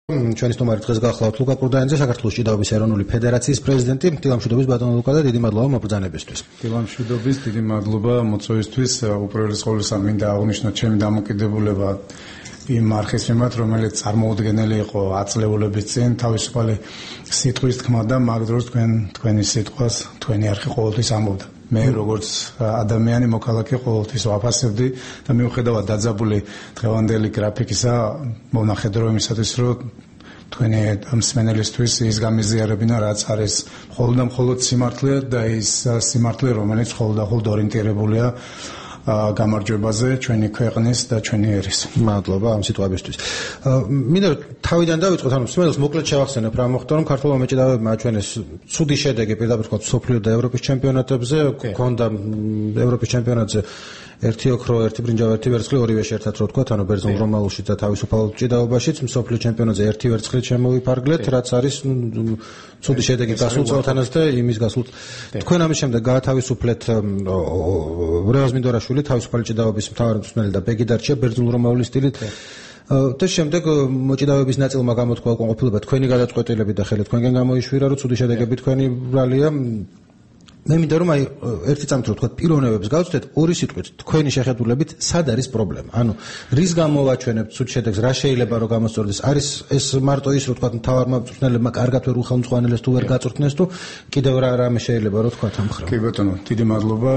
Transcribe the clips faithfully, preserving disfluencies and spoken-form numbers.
ჩვენი სტუმარი დღეს გახლავთ ლუკა კურდანიძე, საქართველოს ჭიდაობის ეროვნული ფედერაციის პრეზიდენტი. დილამშვიდობის ბატონო ლუკა და დიდი მადლობა მობრძანებისთვის. დილამშვიდობის, დიდი მადლობა მოწვევისთვის. უპირველეს ყოვლისა მინდა აღვნიშნოთ ჩემი დამოკიდებულება იმ არხის მიმართ, რომელიც წარმოუდგენელი იყო აწლეულების წინ თავისუფალი სიტყვის თქმა და მაგ დროს თქვენ თქვენი სიტყვას თქვენი არხი ყოველთვის ამბობდა. მე როგორც ადამიანი მოქალაქე ყოველთვის ვაფასებდი და მიუხედავად დაძაბული დღევანდელი გრაფიკისა მონახედრო იმისათვის რომ თქვენი მსმენელისთვის ის გამიზიარებინა რაც არის მხოლოდ და მხოლოდ სიმართლე და ის სიმართლე რომელიც მხოლოდ და მხოლოდ ორიენტირებულია გამარჯვებაზე ჩვენი ქვეყნის და ჩვენი ერის. მადლობა ამ სიტყვებისთვის. მინდა თავიდან დავიწყოთ, ანუ მსმენელს მოკლედ შევახსენებ რა მოხდა, რომ ქართველმა მეჭიდავეებმა აჩვენეს ცუდი შედეგი პირდაპირ თქვა სოფლიო და ევროპის ჩემპიონატებზე, ქონდა ევროპის ჩემპიონატზე ერთი ოქრო, ერთი ბრინჯაო, ერთი ვერცხლი, ორივე შეერთად რო თქვა, ანუ ბერძნულ რომაულში და თავისუფალ ჭიდაობაშიც მსოფლიო ჩემპიონატზე ერთი ვერცხლით შემოვიფარგლეთ, რაც არის ცუდი შედეგი გასულ წელთანაც და იმის გასულ. თქვენ ამის შემდეგ გაათავისუფლეთ ბრევას მინდორაშვილი, თავისუფალი ჭიდაობის მთავარი მწვრთნელი და ბეგი დარჩია ბერძნულ რომაული სტილით. და შემდეგ მოჭიდავების ნაწილმა გამოთქვა უკმაყოფილება თქვენი გადაწყვეტილებით და ხელი თქვენგან გამოიშვირა, რომ ცუდი შედეგები თქვენი ბრალია. მე მინდა რომ აი ერთი წამით რო თქვა პიროვნებებს გავცდეთ ორი სიტყვით თქვენი შეხედულებით სად არის პრობლემა? ანუ რის გამო ვაჩვენებთ ცუდ შედეგს, რა შეიძლება რომ გამოსწორდეს? არის ეს მარტო ის რო თქვა მთავარმა მწვრთნელებმა კარგად ვერ უხელმძღვანელეს თუ ვერ გაწვრთნეს თუ კიდევ რა რამე შეიძლება რომ თქვა ამ ხრა? კი ბატონო, დიდი მადლობა.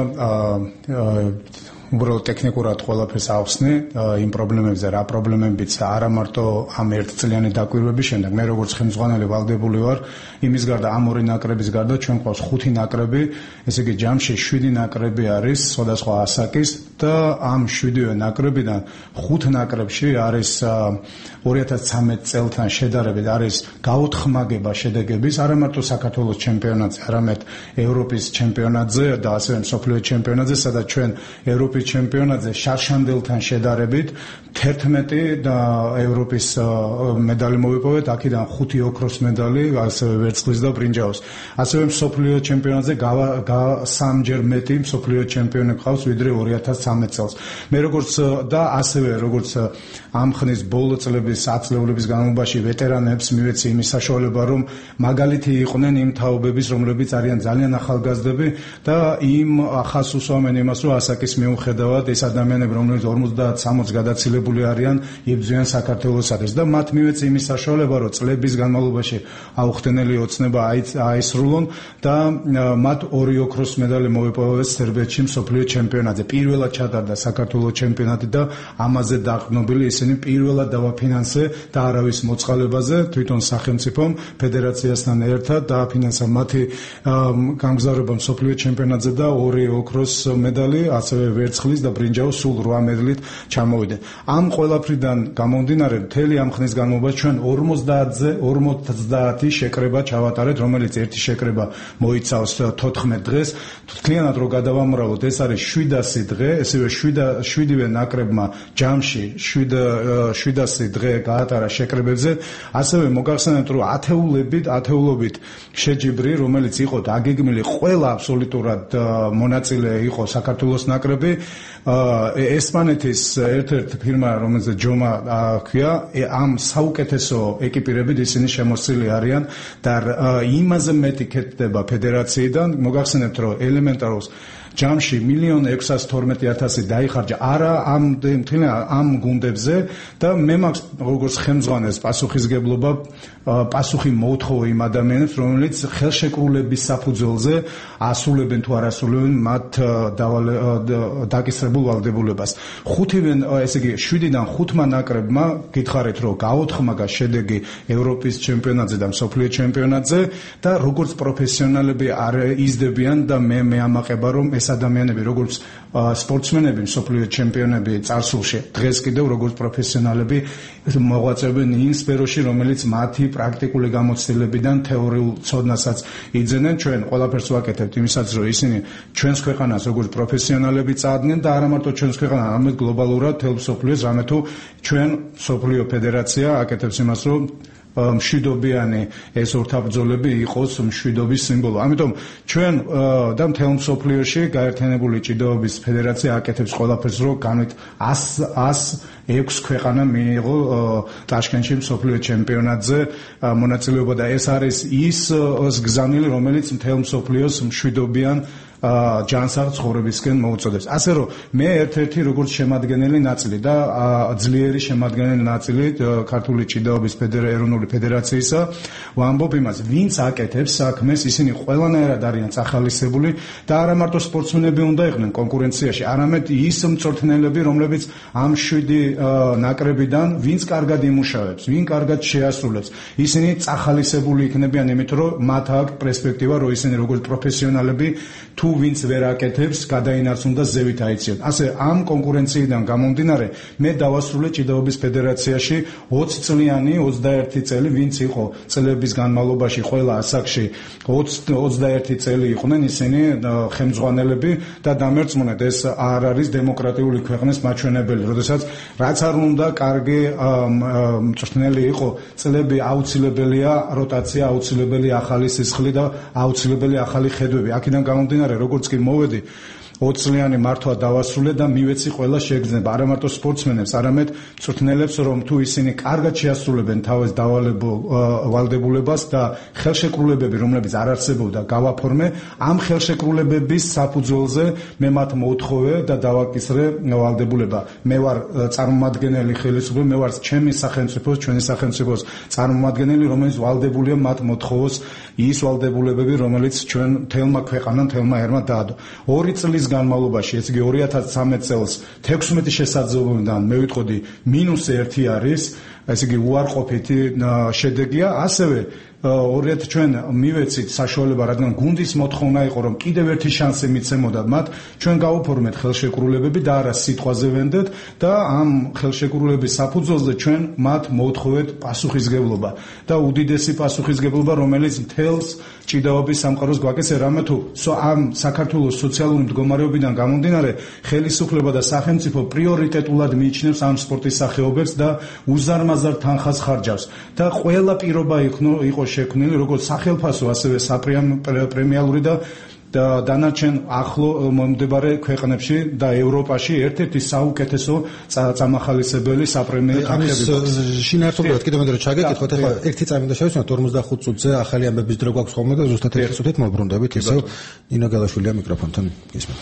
უბრალოდ ტექნიკურად ყველაფერს ავხსნე იმ პრობლემებზე, რა პრობლემებიც არა მარტო ამ ერთწლიანი დაკვირვების შემდეგ. მე როგორც ხელმძღვანელი ვალდებული ვარ იმის გარდა, ამ ორი ნაკრების გარდა ჩვენ ყავს ხუთი ნაკრები, ესე იგი ჯამში შვიდი ნაკრები არის სხვადასხვა ასაკის და ამ შვიდივე ნაკრებიდან ხუთ ნაკრებში არის ორი ათას ცხრამეტ წელთან შედარებით არის გაუთხმაგება შედეგების, არა მარტო საქართველოს ჩემპიონატზე, არამედ ევროპის ჩემპიონატზე და ასევე მსოფლიო ჩემპიონატზე, სადაც ჩვენ ევროპის ჩემპიონატზე შარშანდელთან შედარებით თერთმეტი და ევროპის მედალი მოვიპოვეთ, აქედან ხუთი ოქროს მედალი, ასევე ვერცხლის და ბრინჯაოს. ასევე მსოფლიო ჩემპიონატზე სამჯერ მეტი მსოფლიო ჩემპიონი ყავს ვიდრე ორი ათას ცხრამეტ წელს. მე როგორც და ასევე როგორც ამ ხნის ბოლო წლების ათწლეულების განმავლობაში ვეტერანებს მივეცი იმის საშუალება, რომ მაგალითი იყვნენ იმ თაობების, რომლებიც არიან ძალიან ახალგაზრდები და იმ ახალს უსვამენ იმას, რომ ასაკის მიუხედავად ეს ადამიანები, რომლებიც ორმოცდაათ სამოცს გადაცილებული არიან, იბრძვიან საქართველოსათვის და მათ მივეცი იმის საშუალება, რომ წლების განმავლობაში აუხსნელი ოცნება აისრულონ და მათ ორი ოქროს მედალი მოიპოვეს სერბეთში მსოფლიო ჩემპიონატზე. პირველად ჩატარდა საქართველოს ჩემპიონატი და ამაზე დაყრდნობილი ისინი პირველად დავაფინანსე და არავის მოწყალებაზე თვითონ სახელმწიფომ ფედერაციასთან ერთად დააფინანსა მათი გამგზავრება მსოფლიო ჩემპიონატზე და ორი ოქროს მედალი, ასევე ვერცხლის და ბრინჯაოს სულ რვა მედლით ჩამოვიდნენ. ამ ყველაფრიდან გამომდინარე, მთელი ამ ხნის განმავლობაში ჩვენ ორმოცდაათზე ორმოცდაათი შეკრება ჩავატარეთ, რომელიც ერთი შეკრება მოიცავს თოთხმეტ დღეს. მთლიანად რო გადავამრავოთ, ეს არის შვიდასი დღე, ესევე შვიდივე ნაკრებმა ჯამში შვიდასი დღე გაატარა შეკრებებზე. ასევე მოგახსენებთ, რომ ათეულობით, ათეულობით შეჯიბრი, რომელიც იყო დაგეგმილი, ყველა აბსოლუტურად მონაწილე იყო საქართველოს ნაკრები. ესპანეთის ერთ-ერთი ფირმა, რომელზეც ჯომა ქვია, ამ საუკეთესო ეკიპირებით ისინი შემოსილი არიან და იმაზე მეტი კეთდება ფედერაციიდან. მოგახსენებთ, რომ ელემენტაროს ჯამში მილიონი ექვსასი თორმეტი ათასი დაიხარჯა არა ამ ამ გუნდებზე და მე მაქვს როგორც ხელმძღვანელს პასუხისგებლობა პასუხი მოუთხოვა იმ ადამიანებს, რომლებიც ხელშეკრულების საფუძველზე ასრულებენ თუ არ ასრულებენ მათ დაკისრებულ ვალდებულებას. ხუთივე, ესე იგი, შვიდიდან ხუთმა ნაკრებმა გითხარით, რომ გაოთხმაგა შედეგი ევროპის ჩემპიონატზე და მსოფლიო ჩემპიონატზე და როგორც პროფესიონალები არ იზრდებიან და მე მე ამაყება, რომ ეს ადამიანები როგორც სპორტსმენები, მსოფლიო ჩემპიონები წარსულში, დღეს კიდევ როგორც პროფესიონალები მოღვაწეობენ იმ სფეროში, რომელიც მათი პრაქტიკული გამოცდილებიდან თეორიულ ცოდნასაც იძენენ. ჩვენ ყველაფერს ვაკეთებთ იმისაც, რომ ისინი ჩვენს ქვეყანას როგორც პროფესიონალები წაადგნენ და არა მარტო ჩვენს ქვეყანას, არამედ გლობალურად თელ მსოფლიოს, რამე თუ ჩვენ მსოფლიო ფედერაცია აკეთებს იმას, რომ მშვიდობიანი ეს ორთაბრძოლები იყოს მშვიდობის სიმბოლო. ამიტომ ჩვენ და მთელ მსოფლიოში გაერთიანებული ჭიდაობის ფედერაცია აკეთებს ყველაფერს, რომ განვით ას ექვს ქვეყანა მიიღო ტაშკენტში მსოფლიო ჩემპიონატზე მონაწილეობა და ეს არის ის გზანილი, რომელიც მთელ მსოფლიოს მშვიდობიან ჯანსაღ ცხოვრებისკენ მოუწოდებს. ასე რომ მე ერთ-ერთი როგორც შემადგენელი ნაწილი და ძლიერი შემადგენელი ნაწილი ქართული ჭიდაობის ეროვნული ფედერაციისა ვამბობ იმას, ვინც აკეთებს საქმეს, ისინი ყველანაირად არიან წახალისებული და არა მარტო სპორტსმენები უნდა იყვნენ კონკურენციაში, არამედ ის მწვრთნელები, რომლებიც ამ შვიდი ნაკრებიდან ვინც კარგად იმუშავებს, ვინ კარგად შეასრულებს, ისინი წახალისებული იქნებიან, იმიტომ რომ მათ აქვს პერსპექტივა, რომ ისინი როგორც პროფესიონალები თუ ვინც ვერ აკეთებს, გადაინაცვლონ და ზევით აიწიონ. ასე ამ კონკურენციიდან გამომდინარე, მე დავასრულე ჭიდაობის ფედერაციაში ოცი წლიანი, ოცდაერთი წელი, ვინც იყო წლების განმავლობაში ყველა ასაკში ოცდაერთი წელი იყვნენ ისინი ხელმძღვანელები და დამერწმუნეთ, ეს არ არის დემოკრატიული ქვეყნის მაჩვენებელი, როდესაც რაც არ უნდა კარგი მწვრთნელი იყო, წლები აუცილებელია როტაცია, აუცილებელი ახალი სისხლი და აუცილებელი ახალი ხედვები. აქედან გამომდინარე, როგორც კი მოვედი ოცი წლიანი მართვა დავასრულე და მივეცი ყველა შეგრძნება, არა მარტო სპორტსმენებს, არამედ მწვრთნელებს, რომ თუ ისინი კარგად შეასრულებენ თავის დავალდებულებას და ხელშეკრულებები, რომლებიც არ არსებობდა, გავაფორმე, ამ ხელშეკრულებების საფუძველზე მე მათ მოვთხოვე და დავაკისრე ვალდებულება. მე ვარ წარმომადგენელი ხელისუფლების, მე ვარ ჩემი სახელმწიფოს, ჩვენი სახელმწიფოს წარმომადგენელი, რომელიც ვალდებულია მათ მოთხოვოს ის ვალდებულებები, რომელიც ჩვენ თელმა ქვეყანამ, თელმა ერმა დაადო. ორი წლის განმავლობაში, ეს იგი ორი ათას ცხრამეტ წელს თექვსმეტი შესაძლებლობიდან მე ვიტყოდი მინუს ერთი არის, ეს იგი უარყოფითი შედეგია, ასევე ორი ათი ჩვენ მივეცით საშუალება, რადგან გუნდის მოთხოვნა იყო, რომ კიდევ ერთი შანსი მიცემოდათ მათ, ჩვენ გავუფორმეთ ხელშეკრულებები და არა სიტყვაზე ვენდეთ და ამ ხელშეკრულების საფუძველზე ჩვენ მათ მოვთხოვეთ პასუხისგებლობა და უდიდესი პასუხისგებლობა, რომელიც მთელს ჭიდაობის სამყაროს გვაკეთებს, რამე თუ ამ საქართველოს სოციალური მდგომარეობიდან გამომდინარე, ხელისუფლება და სახელმწიფო პრიორიტეტულად მიიჩნევს ამ სპორტის სახეობებს და უზარმაზარ თანხას ხარჯავს და ყველა პირობა იყო შექმნილი როგორც სახელფასო, ასევე საპრემიალური და და დანარჩენ ახლო მომდებარე ქვეყნებში და ევროპაში ერთ-ერთი საუკეთესო წამახალისებელი საპრემიო თანხები. შინაერთობრივად კიდევ მე ჩაგეკითხოთ, ახლა ერთი წამი და შევიცნოთ ორმოცდახუთ წუთზე ახალი ამბების დრო გვაქვს ხოლმე და ზუსტად ერთი წუთით მოვბრუნდებით, ისევ ნინო გელაშვილია მიკროფონთან გისმენთ.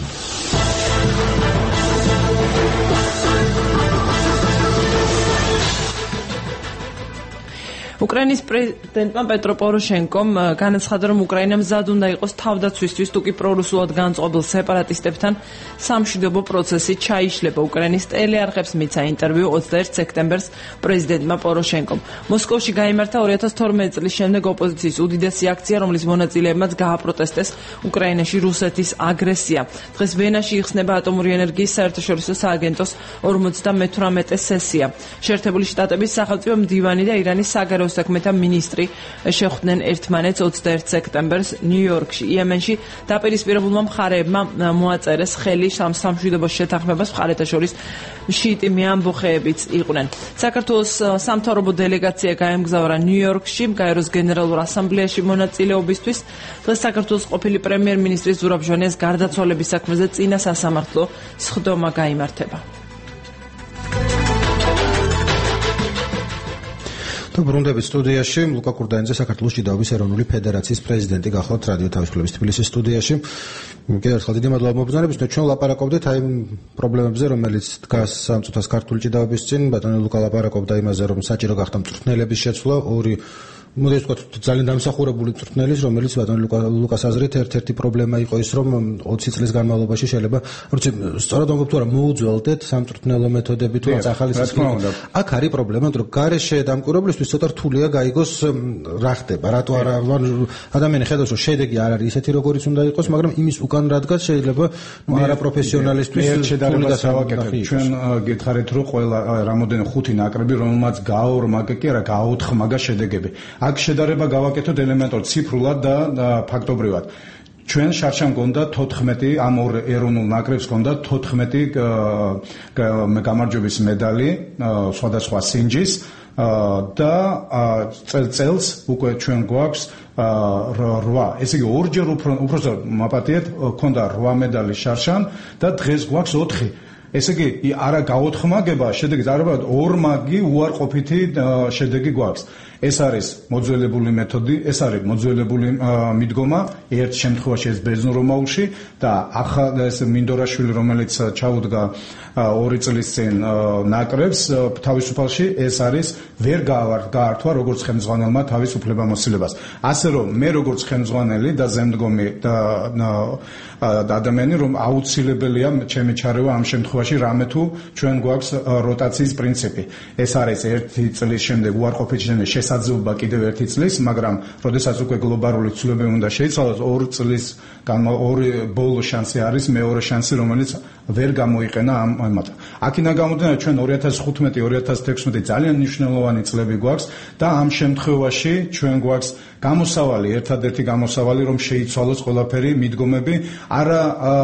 უკრაინის პრეზიდენტმა პეტრო პოროშენკომ განაცხადა, რომ უკრაინა მზად უნდა იყოს თავდაცვისთვის, თუ კი პრორუსულად განწყობილ სეპარატისტებთან სამშვიდობო პროცესი ჩაიშლება. უკრაინის ტელეარხებს მიცა ინტერვიუ ოცდაერთი სექტემბერს პრეზიდენტმა პოროშენკომ. მოსკოვში გაიმართა ორი ათას თორმეტი წლის შემდეგ ოპოზიციის უდიდესი აქცია, რომლის მონაწილეებმაც გააპროტესტეს უკრაინაში რუსეთის აგრესია. დღეს ვენაში იხსნება ატომური ენერგიის საერთაშორისო სააგენტოს ორმოცდამეთვრამეტე სესია. შეერთებული შტატების სახელმწიფო მდივანი და ირანის საგარეო საქმეთა მინისტრი შეხვდნენ ერთმანეთს ოცდაერთი სექტემბერს ნიუ-იორკში. იემენში დაპირისპირებულმა მხარეებმა მოაწერეს ხელი სამშვიდობო შეთანხმებას მხარეთა შორის შიიტი მეამბოხეებიც იყვნენ. საქართველოს სამთავრობო დელეგაცია გაემგზავრა ნიუ-იორკში გაეროს გენერალურ ასამბლეაში მონაწილეობისთვის. დღეს საქართველოს ყოფილი პრემიერ-მინისტრის ზურაბ ჟვანიას გარდაცვალების საქმეზე წინა სასამართლო სხდომა გაიმართება. ბრუნდებით სტუდიაში ლუკა კურდანიძე, საქართველოს ჭიდაობის ეროვნული ფედერაციის პრეზიდენტი, გახლავთ რადიო თავისუფლების თბილისის სტუდიაში. კიდევ ერთხელ დიდი მადლობა მოგზაურობისთვის. ჩვენ ლაპარაკობდით აი პრობლემებზე, რომელიც დგას სამ წუთას ქართული ჭიდაობის წინ. ბატონი ლუკა ლაპარაკობდა იმაზე, რომ საჭირო გახდა მწვრთნელების შეცვლა, ორი მოდი ვთქვათ, ძალიან დამსახურებული მწვრთნელის, რომელიც ბატონი ლუკა ლუკას აზრით ერთ-ერთი პრობლემა იყო ის, რომ ოცი წლის განმავლობაში შეიძლება, როცა სწორად ამბობთ, რომ მოუძველდეთ სამწვრთნელო მეთოდები თუ ახალი სისტემა. აქ არის პრობლემა, რომ გარეშე დამკვირვებლისთვის ცოტა რთულია გაიგოს რა ხდება, რატო არა ადამიანი ხედავს, რომ შედეგი არ არის ისეთი, როგორიც უნდა იყოს, მაგრამ იმის უკან რადგან შეიძლება არაპროფესიონალისთვის შედარებას გავაკეთებ. ჩვენ გითხარით, რომ ყველა რამოდენიმე ხუთი ნაკრები, რომელმაც გაორმაგა კი არა, გაოთხმაგა შედეგები. აქ შედარება გავაკეთოთ ელემენტარულად ციფრულად და ფაქტობრივად. ჩვენ შარშან გონდა თოთხმეტი, ამ ორ ეროვნულ ნაკრებს გონდა თოთხმეტი გამარჯვების медаლი სხვადასხვა სინჯის და წელს უკვე ჩვენ გვაქვს რვა. ესე იგი ორჯერ უფრო უბრალოდ მაპატიეთ, გქონდა რვა медаლი შარშან და დღეს გვაქვს ოთხი. ესე იგი, არა გაოთხმაგება, შედეგი ზარებად ორმაგი უარყოფითი შედეგი გვაქვს. ეს არის მოძველებული მეთოდი, ეს არის მოძველებული მიდგომა, ერთ შემთხვევაში ეს ბერძნულ-რომაულში და ახალ ეს მინდორაშვილი, რომელიც ჩაუდგა ორი წლის წინ ნაკრებს თავისუფალში, ეს არის ვერ გაართვა როგორც ხელმძღვანელმა თავისუფლებამოსილებას. ასე რომ მე როგორც ხელმძღვანელი და ზემდგომი და ადამიანი რომ აუცილებელია ჩემი ჩარევა ამ შემთხვევაში რამე თუ ჩვენ გვაქვს როტაციის პრინციპი. ეს არის ერთი წლის შემდეგ უარყოფითი შედეგი შესაძლოა კიდევ ერთი წლის, მაგრამ როდესაც უკვე გლობალური ცვლილებები უნდა შეიცვალოს, ორი წლის ორი ბოლო შანსი არის მეორე შანსი, რომელიც ვერ გამოიყენა ამ ამათ. აქედან გამომდინარე ჩვენ ორი ათას ხუთმეტი ორი ათას თექვსმეტი ძალიან მნიშვნელოვანი წლები გვაქვს და ამ შემთხვევაში ჩვენ გვაქვს გამოსავალი, ერთადერთი გამოსავალი რომ შეიცვალოს ყველაფერი მიდგომები, არა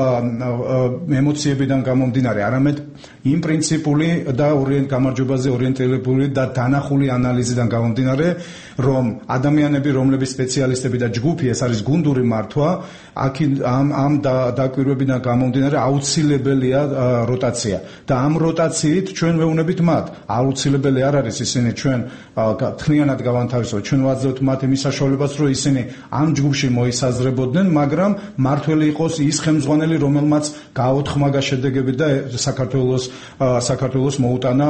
ემოციებიდან გამომდინარე, არამედ იმ პრინციპული და ორიენტ გამარჯვებაზე ორიენტირებული და დანახული ანალიზიდან გამომდინარე, რომ ადამიანები, რომლებიც სპეციალისტები და ჯგუფი, ეს არის გუნდური მართვა, აქ ამ ამ დაკვირვებიდან გამომდინარე აუცილებელია როტაცია და ამ როტაციით ჩვენ ვეუბნებით მათ, აუცილებელი არ არის ისინი ჩვენ თლიანად გავანთავისუფლოთ, ჩვენ ვაძლევთ მათ იმის საშუალებას, რომ ისინი ამ ჯგუფში მოისაზრებოდნენ, მაგრამ მართველი იყოს ის ხელმძღვანელი, რომელმაც გაოთხმაგა შედეგები და საქართველოს საქართველოს მოუტანა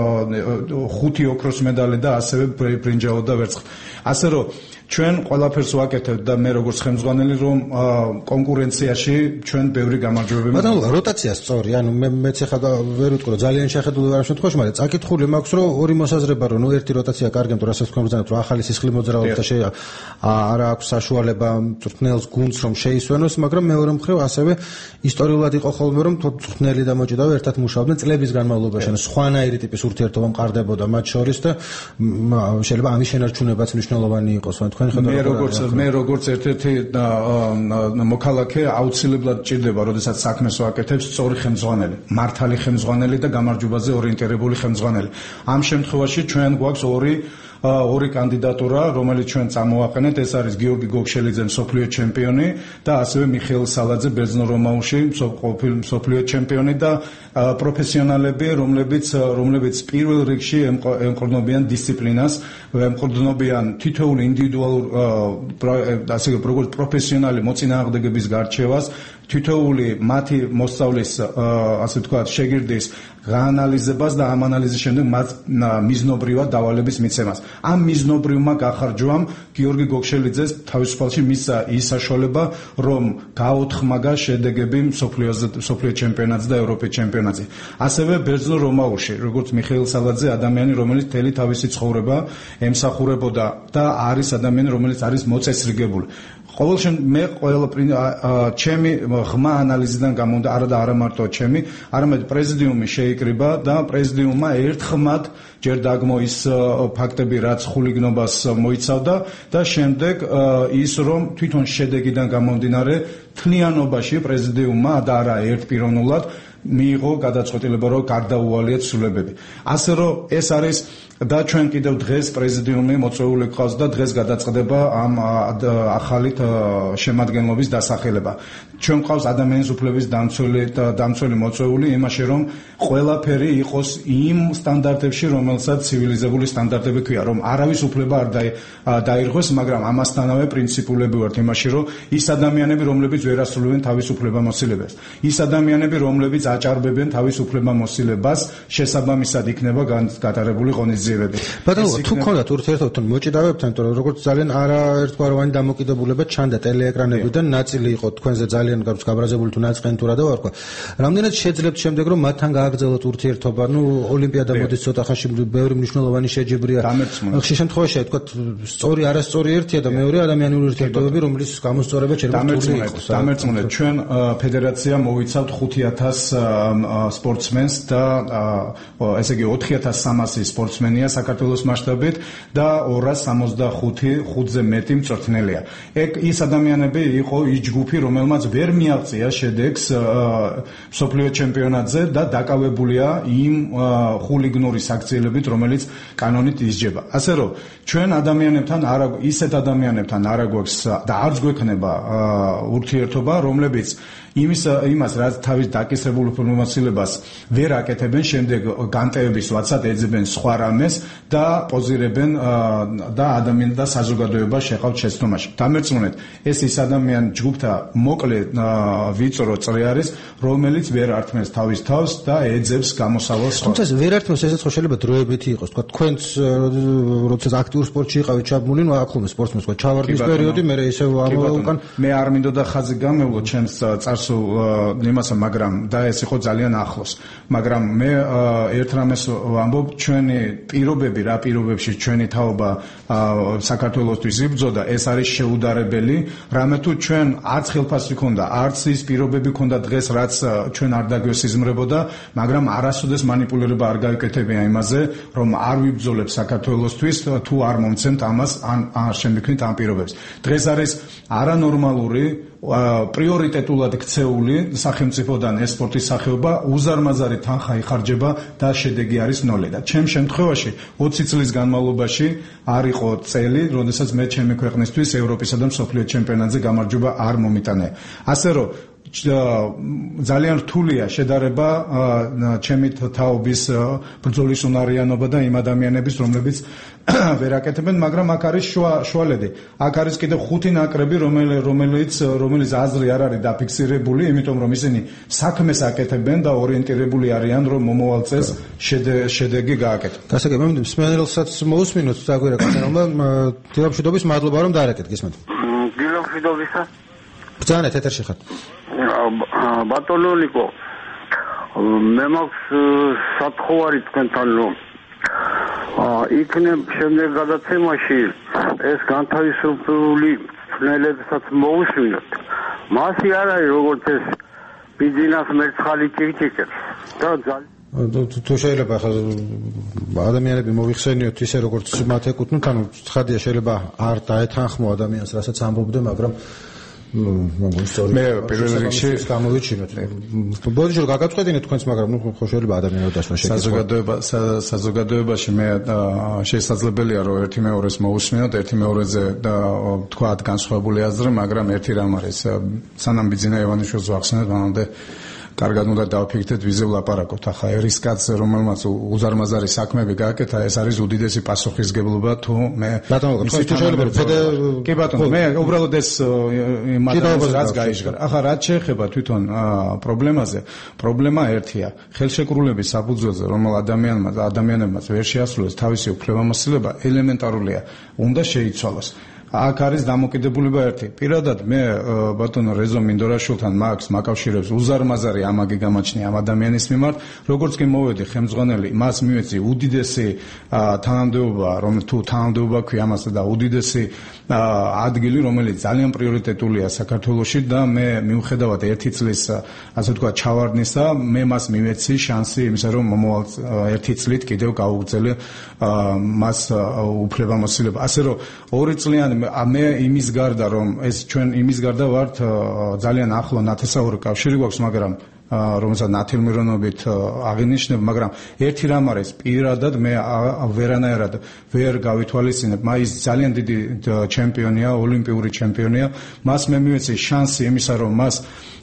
ხუთი ოქროს медали და ასევე ბრინჯაო და ვერცხლი. ასე რომ ჩვენ ყველაფერს ვაკეთებთ და მე როგორც ხელმძღვანელი რომ კონკურენციაში ჩვენ ბევრი გამარჯვებები მაგრამ როტაცია სწორი, ანუ მე მეც ახლა ვერ ვიტყვი რომ ძალიან შეხედული ვარ ამ შემთხვევაში, მაგრამ წაკითხული მაქვს რომ ორი მოსაზრება რომ ნუ ერთი როტაცია კარგია, თუ რასაც თქვენ ბრძანებთ რომ ახალი სისხლი მოძრაობს და შეიძლება არა აქვს საშუალება მწვრთნელს გუნდს რომ შეისვენოს, მაგრამ მეორე მხრივ ასევე ისტორიულად იყო ხოლმე რომ მწვრთნელი და მოჭიდავე ერთად მუშაობდნენ წლების განმავლობაში, ანუ სხვანაირი ტიპის ურთიერთობა მყარდებოდა მათ შორის და შეიძლება ამის შენარჩუნებაც მნიშვნელოვანი იყოს. მე როგორც მე როგორც ერთ-ერთი მოქალაქე აუცილებლად ჭირდება, როდესაც საქმეს ვაკეთებ, სწორი ხელმძღვანელი, მართალი ხელმძღვანელი და გამარჯვებაზე ორიენტირებული ხელმძღვანელი. ამ შემთხვევაში ჩვენ გვაქვს ორი ორი კანდიდატურა, რომელიც ჩვენ წამოვაყენეთ, ეს არის გიორგი გოგშელიძე, მსოფლიო ჩემპიონი და ასევე მიხეილ სალაძე, ბერძნულ-რომაულში ყოფილი მსოფლიო ჩემპიონი და პროფესიონალები, რომლებიც რომლებიც პირველ რიგში ემყრდნობიან დისციპლინას, ემყრდნობიან თითოეული ინდივიდუალურ ასე როგორც პროფესიონალი მოწინააღმდეგების გარჩევას, თითოეული მათი მოსწავლის ასე ვთქვათ შეგირდის გაანალიზებას და ამ ანალიზის შემდეგ მათ მიზნობრივად დავალების მიცემას. ამ მიზნობრივმა გახარჯვამ გიორგი გოგშელიძეს თავისუფალში მისცა ის საშუალება, რომ გაოთხმაგა შედეგები მსოფლიოზე, მსოფლიო ჩემპიონატზე და ევროპის ჩემპიონატზე. ასევე ბერძნულ-რომაულში, როგორც მიხეილ სალაძე, ადამიანი, რომელიც მთელი თავისი ცხოვრება ემსახურებოდა და არის ადამიანი, რომელიც არის მოწესრიგებული. ყოველ შემთხვევაში მე ყველა ჩემი ღრმა ანალიზიდან გამომდა, არა და არა მარტო ჩემი, არამედ პრეზიდიუმი შეიკრიბა და პრეზიდიუმმა ერთხმად ჯერ დაგმო ის ფაქტები, რაც ხულიგნობას მოიცავდა და შემდეგ ის რომ თვითონ შედეგიდან გამომდინარე თლიანობაში პრეზიდიუმმა და არა ერთპიროვნულად მიიღო გადაწყვეტილება, რომ გარდაუვალია ცვლილებები. ასე რომ ეს არის და ჩვენ კიდევ დღეს პრეზიდიუმი მოწვეული ყავს და დღეს გადაწყდება ამ ახალი შემადგენლობის დასახელება. ჩვენ ყავს ადამიანის უფლების დამცველი და დამცველი მოწვეული იმაში, რომ ყველაფერი იყოს იმ სტანდარტებში, რომელსაც ცივილიზებული სტანდარტები ქვია, რომ არავის უფლება არ დაირღვეს, მაგრამ ამასთანავე პრინციპულები ვართ იმაში, რომ ის ადამიანები, რომლებიც ვერ ასრულებენ თავის უფლებამოსილებას, ის ადამიანები, რომლებიც აჭარბებენ თავის უფლებამოსილებას, შესაბამისად იქნება გატარებული ღონისძიებები. ბატონო, თუ გქონდათ ურთიერთობთან მოჭიდავებთან, იმიტომ რომ როგორც ძალიან არაერთგვაროვანი დამოკიდებულება ჩანდა ტელეეკრანებიდან, ნაწილი იყო თქვენზე ძალიან გაბრაზებული თუ ნაწყენი თუ რა და ვარქვა. რამდენად შეძლებთ შემდეგ რომ მათთან გააგრძელოთ ურთიერთობა, ნუ ოლიმპიადა მოდის ცოტა ხანში ბევრი მნიშვნელოვანი შეჯიბრია. ხშირ შემთხვევაში თქვა სწორი არასწორი ერთია და მეორე ადამიანური ურთიერთობები, რომლის გამოსწორება შეიძლება რთული იყოს. დამერწმუნეთ, ჩვენ ფედერაცია მოვიცავთ ხუთი ათას სპორტსმენს და ესე იგი ოთხი ათას სამასი სპორტსმენია საქართველოს მასშტაბით და ორას სამოცდახუთი ხუთზე მეტი მწვრთნელია. ეგ ის ადამიანები იყო ის ჯგუფი, რომელმაც ვერ მიაღწია შედეგს მსოფლიო ჩემპიონატზე და დაკავებულია იმ ხულიგნური საქციელებით, რომელიც კანონით ისჯება. ასე რომ ჩვენ ადამიანებთან არა ისეთ ადამიანებთან არა გვაქვს და არც გვექნება ურთიერთობა, რომლებიც იმის იმას რაც თავის დაკისრებულ უფლებამოსილებას ვერ აკეთებენ, შემდეგ განტევების ვაცად ეძებენ სხვა რამეს და პოზირებენ და ადამიან და საზოგადოება შეყავთ შეცდომაში. დამერწმუნეთ, ეს ის ადამიან ჯგუფთა მოკლე ვიწრო წრე არის, რომელიც ვერ ართმევს თავის თავს და ეძებს გამოსავალს სხვა. თუმცა ვერ ართმევს, ესეც ხო შეიძლება დროებითი იყოს, თქვა თქვენც როცა აქტიურ სპორტში იყავით ჩაბმული, ნუ აქ ხოლმე სპორტსმენს თქვა ჩავარდნის პერიოდი, მე ისევ ამოვა უკან მე არ მინდოდა ხაზი გამევლო ჩემს წარსულ იმასა, მაგრამ და ეს იყო ძალიან ახლოს. მაგრამ მე ერთ რამეს ვამბობ, ჩვენი პირობები, რა პირობებში ჩვენი თაობა საქართველოსთვის იბრძოდა, ეს არის შეუდარებელი, რამე თუ ჩვენ არც ხელფასი ქონდა, არც ის პირობები ქონდა დღეს, რაც ჩვენ არ დაგვესიზმრებოდა, მაგრამ არასოდეს манипуლირება არ გაიკეთებია იმაზე, რომ არ ვიბრძოლებ საქართველოსთვის, თუ არ მომცემთ ამას, ან არ შემიქნით ამ პირობებს. დღეს არის არანორმალური პრიორიტეტულად ქცეული სახელმწიფოდან ეს სპორტის სახეობა, უზარმაზარი თანხა იხარჯება და შედეგი არის ნოლი. და ჩემ შემთხვევაში ოცი წლის განმავლობაში არ იყო წელი, როდესაც მე ჩემი ქვეყნისთვის ევროპისა და მსოფლიო ჩემპიონატზე გამარჯვება არ მომიტანე. ასე რომ ძალიან რთულია შედარება ჩემი თაობის ბრძოლის უნარიანობა და იმ ადამიანების, რომლებიც ვერ აკეთებენ, მაგრამ აქ არის შუალედი. აქ არის კიდევ ხუთი ნაკრები, რომელიც რომელიც აზრი არ არის დაფიქსირებული, იმიტომ რომ ისინი საქმეს აკეთებენ და ორიენტირებული არიან, რომ მომავალ წელს შედეგი გააკეთონ. გასაგებ, მე მსმენელსაც მოусმინოთ საგვირა კაცანობა, დილამშვიდობის მადლობა რომ დაარეკეთ, გისმენთ. დილამშვიდობისა. ბრძანეთ, ეთერში ხართ. ბატონო ნიკო, მე მაქვს სათხოვარი თქვენთან, რომ იქნებ შემდეგ გადაცემაში ეს განთავისუფლებული მწვრთნელებსაც მოусმინოთ. მასი არ არის როგორც ეს ბიძინას მერცხალი ჭიქჭიქებს და ძალიან თუ შეიძლება ახლა ადამიანები მოიხსენიოთ ისე როგორც მათ ეკუთვნით, ანუ ცხადია შეიძლება არ დაეთანხმო ადამიანს, რასაც ამბობდე, მაგრამ მე პირველ რიგში გამოვიჩინოთ. ბოდიში გაგაწყვეტინეთ თქვენს, მაგრამ ნუ ხო შეიძლება ადამიანად დაშვა შეკითხვა. საზოგადოება საზოგადოებაში მე შესაძლებელია რომ ერთი მეორეს მოусმინოთ, ერთი მეორეზე და თქვათ განსხვავებული აზრი, მაგრამ ერთი რამ არის, სანამ ბიძინა ივანიშვილს ვახსენებ, მანამდე კარგად უნდა დავფიქრდეთ, ვიზე ვლაპარაკობთ. ახლა ერის კაცზე, რომელმაც უზარმაზარი საქმეები გააკეთა, ეს არის უდიდესი პასუხისგებლობა, თუ მე ბატონო, თქვენ შეიძლება კი ბატონო, მე უბრალოდ ეს მატერიალს რაც გაიჟღერა. ახლა რაც შეეხება თვითონ პრობლემაზე, პრობლემა ერთია. ხელშეკრულების საფუძველზე, რომელ ადამიანმა და ადამიანებმაც ვერ შეასრულეს თავისი უფლებამოსილება, ელემენტარულია, უნდა შეიცვალოს. აქ არის დამოკიდებულება ერთი. პირადად მე ბატონო რეზო მინდორაშვილთან მაქვს მაკავშირებს უზარმაზარი ამაგი გამაჩნია ამ ადამიანის მიმართ, როგორც კი მოვედი ხელმძღვანელი, მას მივეცი უდიდესი თანამდებობა, რომ თუ თანამდებობა ქვია ამას და უდიდესი ადგილი, რომელიც ძალიან პრიორიტეტულია საქართველოში და მე მიუხედავად ერთი წლის ასე ვთქვათ ჩავარდნისა, მე მას მივეცი შანსი იმისა, რომ მომავალ ერთი წლით კიდევ გაუგრძელე მას უფლებამოსილება. ასე რომ ორი წლიანი მე იმის გარდა რომ ეს ჩვენ იმის გარდა ვართ ძალიან ახლო ნათესაური კავშირი გვაქვს, მაგრამ რომელსაც ნათელმირონობით აღინიშნებ, მაგრამ ერთი რამ არის, პირადად მე ვერანაირად ვერ გავითვალისწინებ, მაის ძალიან დიდი ჩემპიონია, ოლიმპიური ჩემპიონია, მას მე მივეცი შანსი იმისა, რომ მას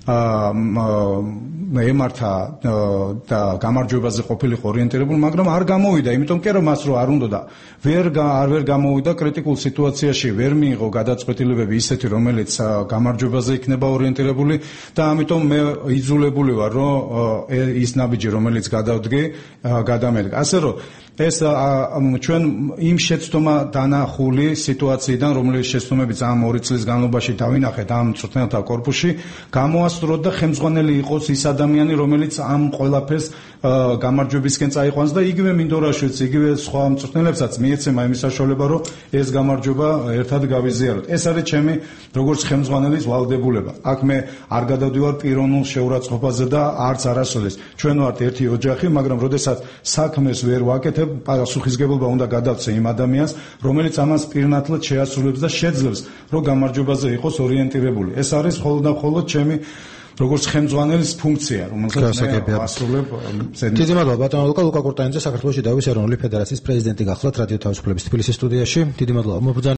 ემართა და გამარჯვებაზე ყოფილიყო ორიენტირებული, მაგრამ არ გამოვიდა, იმიტომ კი რომ მას რო არ უნდა და ვერ არ ვერ გამოვიდა კრიტიკულ სიტუაციაში, ვერ მიიღო გადაწყვეტილებები ისეთი, რომელიც გამარჯვებაზე იქნება ორიენტირებული და ამიტომ მე იძულებული ვარ, რომ ის ნაბიჯი, რომელიც გადავდგე, გადამედგა. ასე რომ ეს ჩვენ იმ შეცდომა დანახული სიტუაციიდან, რომელიც შეცდომებიც ამ ორი წლის განმავლობაში დავინახეთ ამ მწვრთნელთა კორპუსში, გამოასწოროთ და ხელმძღვანელი იყოს ის ადამიანი, რომელიც ამ ყველაფერს გამარჯვებისკენ წაიყვანს და იგივე მინდორაშვილს, იგივე სხვა მწვრთნელებსაც მიეცემა იმის საშუალება, რომ ეს გამარჯვება ერთად გავიზიაროთ. ეს არის ჩემი როგორც ხელმძღვანელის ვალდებულება. აქ მე არ გადავდივარ პიროვნულ შეურაცხყოფაზე და არც არასოდეს. ჩვენ ვართ ერთი ოჯახი, მაგრამ როდესაც საქმეს ვერ ვაკეთებ, პასუხისგებლობა უნდა გადავცე იმ ადამიანს, რომელიც ამას პირნათლად შეასრულებს და შეძლებს, რომ გამარჯვებაზე იყოს ორიენტირებული. ეს არის მხოლოდ და მხოლოდ ჩემი როგორც ხელმძღვანელის ფუნქცია, რომელსაც მე ვასრულებ. დიდი მადლობა ბატონო ლუკა ლუკა კორტანიძე, საქართველოს დავის ეროვნული ფედერაციის პრეზიდენტი გახლავთ რადიო თავისუფლების თბილისის სტუდიაში. დიდი მადლობა.